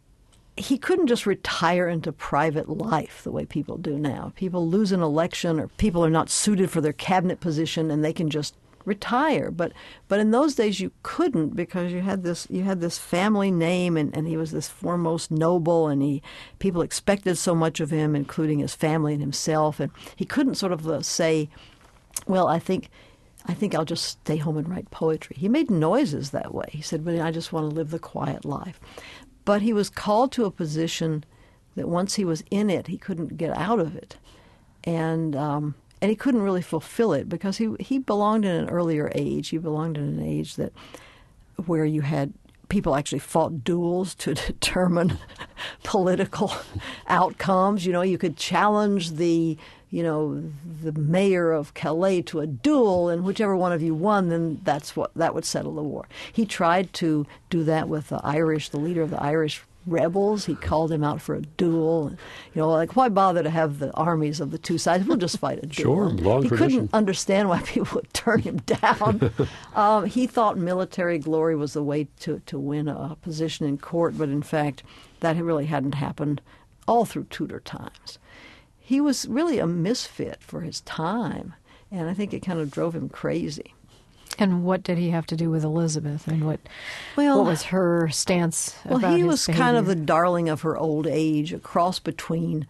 he couldn't just retire into private life the way people do now. People lose an election or people are not suited for their cabinet position and they can just retire. But but in those days you couldn't, because you had this you had this family name, and, and he was this foremost noble, and he people expected so much of him, including his family and himself, and he couldn't sort of uh, say, well, I think I think I'll just stay home and write poetry. He made noises that way. He said, but I just want to live the quiet life. But he was called to a position that once he was in it, he couldn't get out of it. And um, and he couldn't really fulfill it because he he belonged in an earlier age. He belonged in an age that where you had people actually fought duels to determine political outcomes. You know, you could challenge the you know, the mayor of Calais to a duel, and whichever one of you won, then that's what that would settle the war. He tried to do that with the Irish, the leader of the Irish rebels. He called him out for a duel. You know, like, why bother to have the armies of the two sides? We'll just fight a duel. Sure, long he tradition. couldn't understand why people would turn him down. um, he thought military glory was the way to, to win a position in court, but in fact, that really hadn't happened all through Tudor times. He was really a misfit for his time, and I think it kind of drove him crazy. And what did he have to do with Elizabeth, and what well, what was her stance well, about he his was behavior? kind of the darling of her old age, a cross between,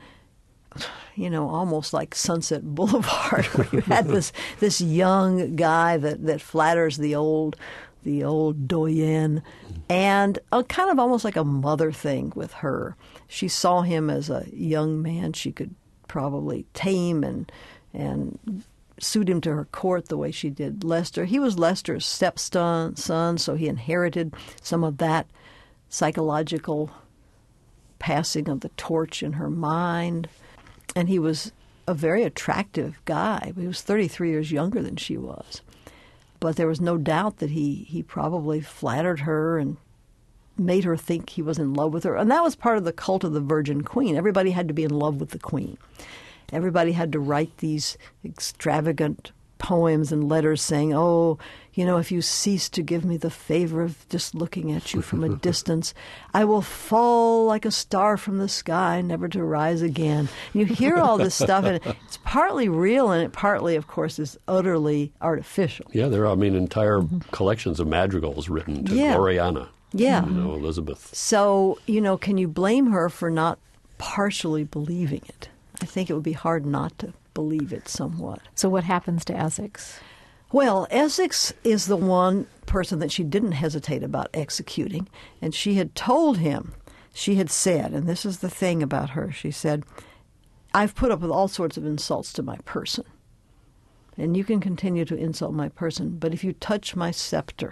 you know, almost like Sunset Boulevard, where you had this this young guy that, that flatters the old the old doyenne, and a kind of almost like a mother thing with her. She saw him as a young man she could probably tame and and suit him to her court the way she did Leicester. He was Leicester's stepson, son, so he inherited some of that psychological passing of the torch in her mind. And he was a very attractive guy. He was thirty-three years younger than she was. But there was no doubt that he, he probably flattered her and made her think he was in love with her. And that was part of the cult of the Virgin Queen. Everybody had to be in love with the Queen. Everybody had to write these extravagant poems and letters saying, oh, you know, if you cease to give me the favor of just looking at you from a distance, I will fall like a star from the sky, never to rise again. You hear all this stuff, and it's partly real, and it partly, of course, is utterly artificial. Yeah, there are, I mean, entire mm-hmm. collections of madrigals written to yeah. Gloriana. Yeah. You know, Elizabeth. So, you know, can you blame her for not partially believing it? I think it would be hard not to believe it somewhat. So what happens to Essex? Well, Essex is the one person that she didn't hesitate about executing, and she had told him, she had said, and this is the thing about her, she said, I've put up with all sorts of insults to my person, and you can continue to insult my person, but if you touch my scepter,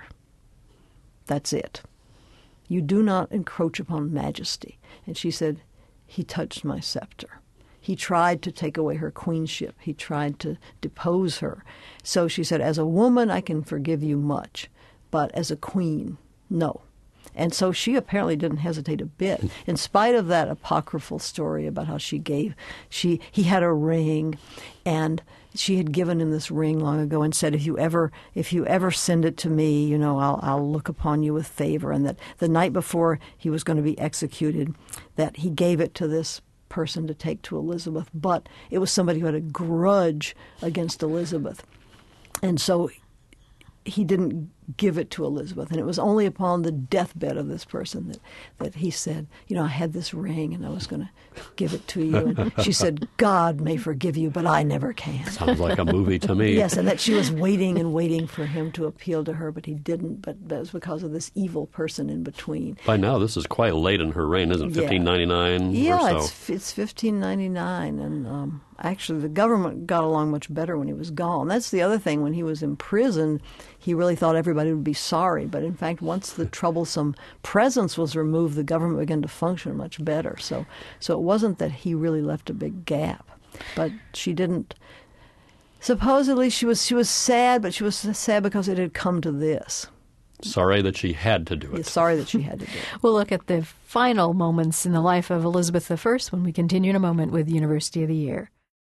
that's it. You do not encroach upon majesty. And she said, he touched my scepter. He tried to take away her queenship. He tried to depose her. So she said, as a woman, I can forgive you much, but as a queen, no. And so she apparently didn't hesitate a bit, in spite of that apocryphal story about how she gave, she he had a ring, and she had given him this ring long ago and said, if you ever if you ever send it to me, you know, I'll I'll look upon you with favor. And that the night before he was going to be executed, that he gave it to this person to take to Elizabeth, but it was somebody who had a grudge against Elizabeth. And so he didn't give it to Elizabeth. And it was only upon the deathbed of this person that, that he said, you know, I had this ring and I was going to give it to you. And she said, God may forgive you, but I never can. Sounds like a movie to me. Yes, and that she was waiting and waiting for him to appeal to her, but he didn't. But that was because of this evil person in between. By now, this is quite late in her reign, isn't it? Yeah. fifteen ninety-nine Yeah, or so. it's, it's fifteen ninety-nine. And um, actually, the government got along much better when he was gone. That's the other thing. When he was in prison, he really thought everybody would be sorry. But in fact, once the troublesome presence was removed, the government began to function much better. So, so it wasn't that he really left a big gap. But she didn't. Supposedly, she was she was sad, but she was sad because it had come to this. Sorry that she had to do it. Yeah, sorry that she had to do it. We'll look at the final moments in the life of Elizabeth the First when we continue in a moment with University of the Year.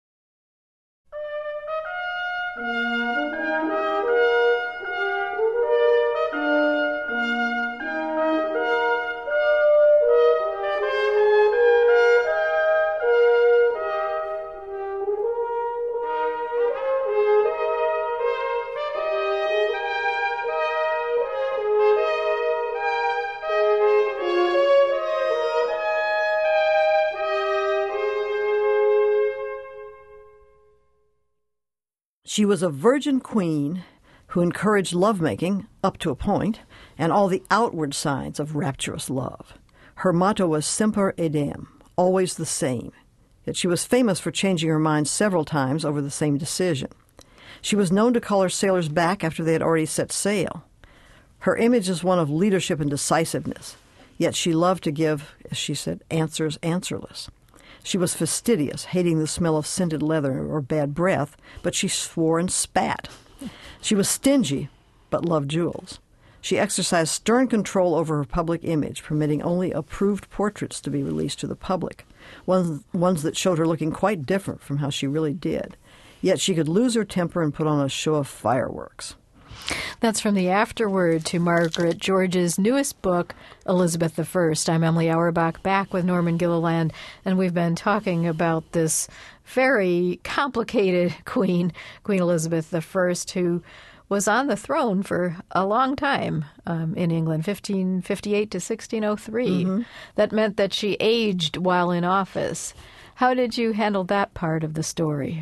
She was a virgin queen who encouraged lovemaking up to a point and all the outward signs of rapturous love. Her motto was Semper Idem, always the same, yet she was famous for changing her mind several times over the same decision. She was known to call her sailors back after they had already set sail. Her image is one of leadership and decisiveness, yet she loved to give, as she said, answers answerless. She was fastidious, hating the smell of scented leather or bad breath, but she swore and spat. She was stingy, but loved jewels. She exercised stern control over her public image, permitting only approved portraits to be released to the public, ones, ones that showed her looking quite different from how she really did. Yet she could lose her temper and put on a show of fireworks. That's from the afterword to Margaret George's newest book, Elizabeth the First. I'm Emily Auerbach, back with Norman Gilliland, and we've been talking about this very complicated queen, Queen Elizabeth the First, who was on the throne for a long time um, in England, fifteen fifty-eight to sixteen oh three. Mm-hmm. That meant that she aged while in office. How did you handle that part of the story?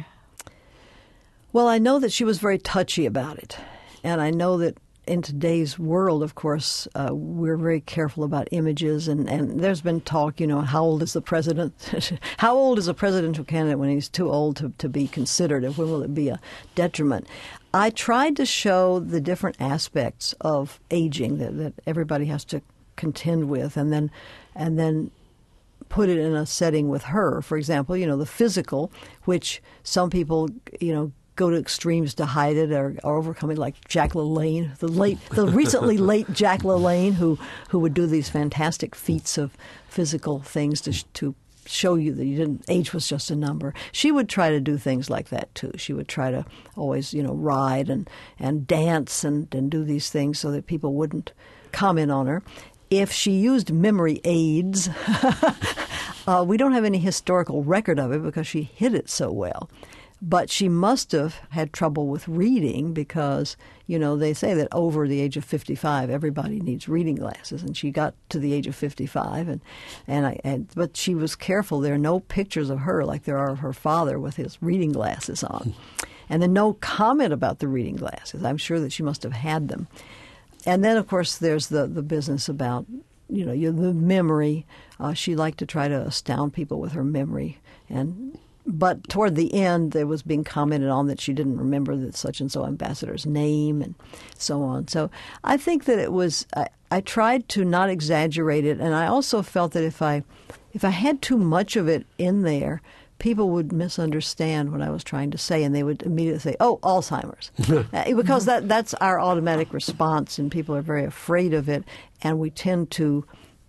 Well, I know that she was very touchy about it. And I know that in today's world, of course, uh, we're very careful about images. And, and there's been talk, you know, how old is the president? How old is a presidential candidate when he's too old to, to be considered? And when will it be a detriment? I tried to show the different aspects of aging that, that everybody has to contend with, and then and then put it in a setting with her. For example, you know, the physical, which some people, you know, go to extremes to hide it or, or overcome it, like Jack LaLanne, the late, the recently late Jack LaLanne, who who would do these fantastic feats of physical things to to show you that you didn't age was just a number. She would try to do things like that too. She would try to always, you know, ride and and dance and and do these things so that people wouldn't comment on her. If she used memory aids, uh, we don't have any historical record of it because she hid it so well. But she must have had trouble with reading because, you know, they say that over the age of fifty-five, everybody needs reading glasses. And she got to the age of fifty-five. And, and I, and, but she was careful. There are no pictures of her like there are of her father with his reading glasses on. And then no comment about the reading glasses. I'm sure that she must have had them. And then, of course, there's the, the business about, you know, the memory. Uh, she liked to try to astound people with her memory. And But toward the end, there was being commented on that she didn't remember the such-and-so ambassador's name and so on. So I think that it was, I, I tried to not exaggerate it, and I also felt that if I, if I had too much of it in there, people would misunderstand what I was trying to say, and they would immediately say, oh, Alzheimer's. Because that that's our automatic response, and people are very afraid of it, and we tend to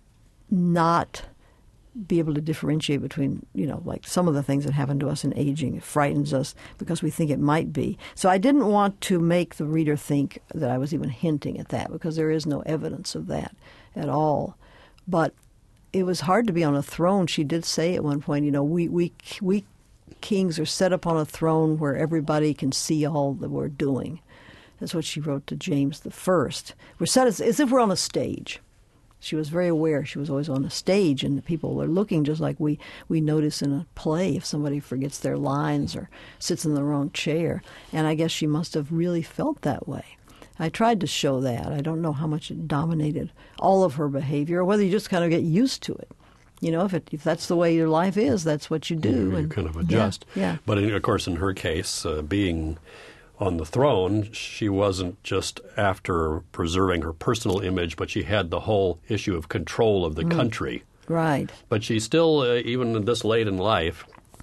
not be able to differentiate between, you know, like some of the things that happen to us in aging. It frightens us because we think it might be. So I didn't want to make the reader think that I was even hinting at that because there is no evidence of that at all. But it was hard to be on a throne. She did say at one point, you know, we we we kings are set upon a throne where everybody can see all that we're doing. That's what she wrote to James the First. We're set as, as if we're on a stage. She was very aware she was always on a stage, and the people are looking just like we, we notice in a play if somebody forgets their lines or sits in the wrong chair. And I guess she must have really felt that way. I tried to show that. I don't know how much it dominated all of her behavior, or whether you just kind of get used to it. You know, if it, if that's the way your life is, that's what you do. You, you and, kind of adjust. Yeah. yeah. But in, of course, in her case, uh, being on the throne, she wasn't just after preserving her personal image, but she had the whole issue of control of the mm. country. Right. But she still, uh, even this late in life,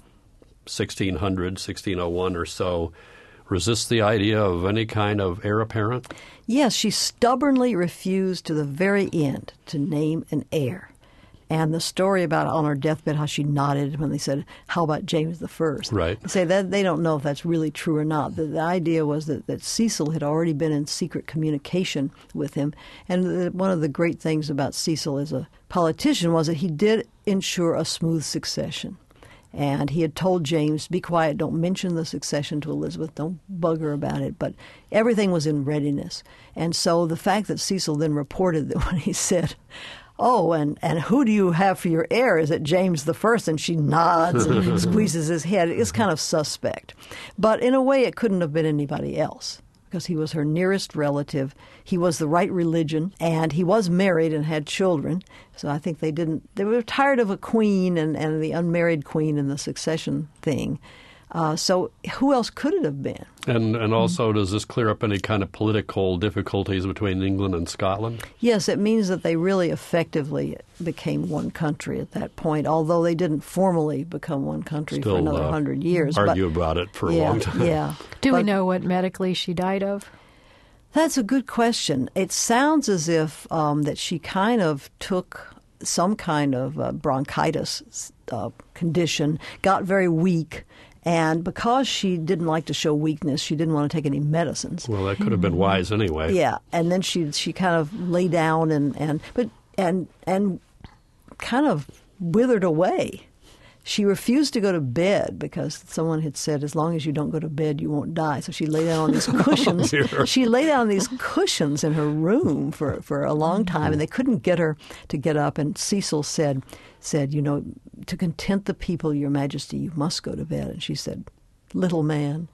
sixteen hundred, sixteen oh one or so, resists the idea of any kind of heir apparent? Yes, she stubbornly refused to the very end to name an heir. And the story about on her deathbed how she nodded when they said, "How about James the First?" Right. Say that they don't know if that's really true or not. The, the idea was that, that Cecil had already been in secret communication with him. And the, one of the great things about Cecil as a politician was that he did ensure a smooth succession. And he had told James, be quiet, don't mention the succession to Elizabeth, don't bug her about it. But everything was in readiness. And so the fact that Cecil then reported that when he said, "Oh, and, and who do you have for your heir? Is it James the First?" And she nods and squeezes his head. It's kind of suspect. But in a way, it couldn't have been anybody else because he was her nearest relative. He was the right religion, and he was married and had children. So I think they didn't – they were tired of a queen and, and the unmarried queen and the succession thing. Uh, so who else could it have been? And and also, does this clear up any kind of political difficulties between England and Scotland? Yes, it means that they really effectively became one country at that point, although they didn't formally become one country Still, for another uh, hundred years. Argue but, about it for yeah, a long time. Yeah. Do but, we know what medically she died of? That's a good question. It sounds as if um, that she kind of took some kind of uh, bronchitis uh, condition, got very weak. And because she didn't like to show weakness, she didn't want to take any medicines. Well, that could have been wise anyway. Yeah, and then she she kind of lay down and and but and and kind of withered away. She refused to go to bed because someone had said, "As long as you don't go to bed, you won't die." So she lay down on these cushions. Oh, she lay down on these cushions in her room for, for a long time, and they couldn't get her to get up. And Cecil said, said, "You know, to content the people, Your Majesty, you must go to bed." And she said, "Little man,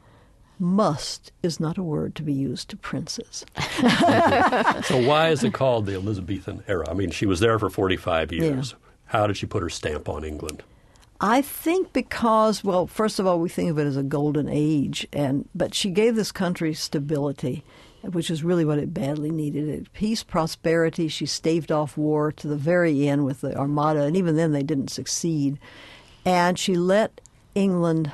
must is not a word to be used to princes." So why is it called the Elizabethan era? I mean, she was there for forty-five years. Yeah. How did she put her stamp on England? I think because, well, first of all, we think of it as a golden age, and but she gave this country stability, which is really what it badly needed. Peace, prosperity. She staved off war to the very end with the Armada, and even then they didn't succeed. And she let England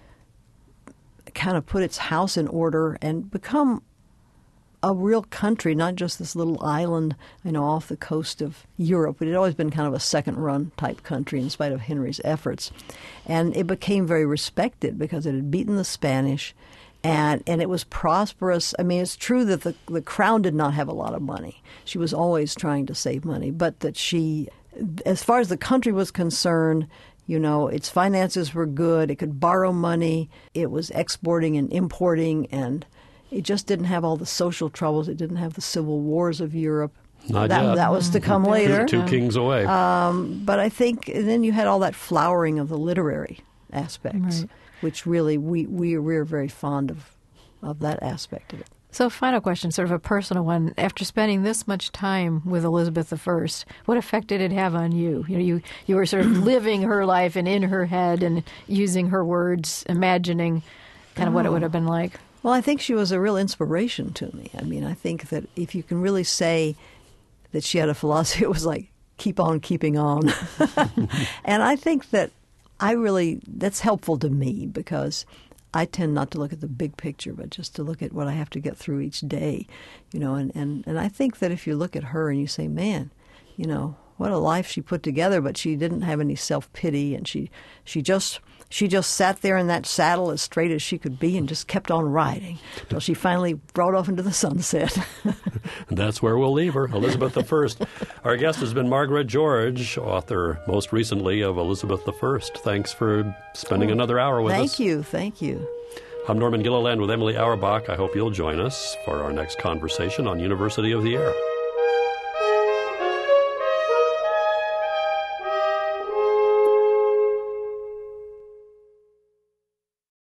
kind of put its house in order and become a real country, not just this little island, you know, off the coast of Europe. It had always been kind of a second-run type country in spite of Henry's efforts. And it became very respected because it had beaten the Spanish, and, and it was prosperous. I mean, it's true that the, the crown did not have a lot of money. She was always trying to save money, but that she, as far as the country was concerned, you know, its finances were good. It could borrow money. It was exporting and importing, and it just didn't have all the social troubles. It didn't have the civil wars of Europe. Not that, yet. that was to come later. Two, two kings away. Um, but I think and then you had all that flowering of the literary aspects, Right. which really we, we, we're very fond of, of that aspect of it. So final question, sort of a personal one. After spending this much time with Elizabeth the First, what effect did it have on you? You know, you, you were sort of living her life and in her head and using her words, imagining kind of oh. what it would have been like. Well, I think she was a real inspiration to me. I mean, I think that if you can really say that she had a philosophy, it was like, keep on keeping on. And I think that I really, that's helpful to me because I tend not to look at the big picture, but just to look at what I have to get through each day, you know, and, and, and I think that if you look at her and you say, man, you know, what a life she put together, but she didn't have any self-pity, and she, she just... She just sat there in that saddle as straight as she could be and just kept on riding until she finally rode off into the sunset. And that's where we'll leave her, Elizabeth the First. Our guest has been Margaret George, author most recently of Elizabeth the First. Thanks for spending another hour with thank us. Thank you. Thank you. I'm Norman Gilliland with Emily Auerbach. I hope you'll join us for our next conversation on University of the Air.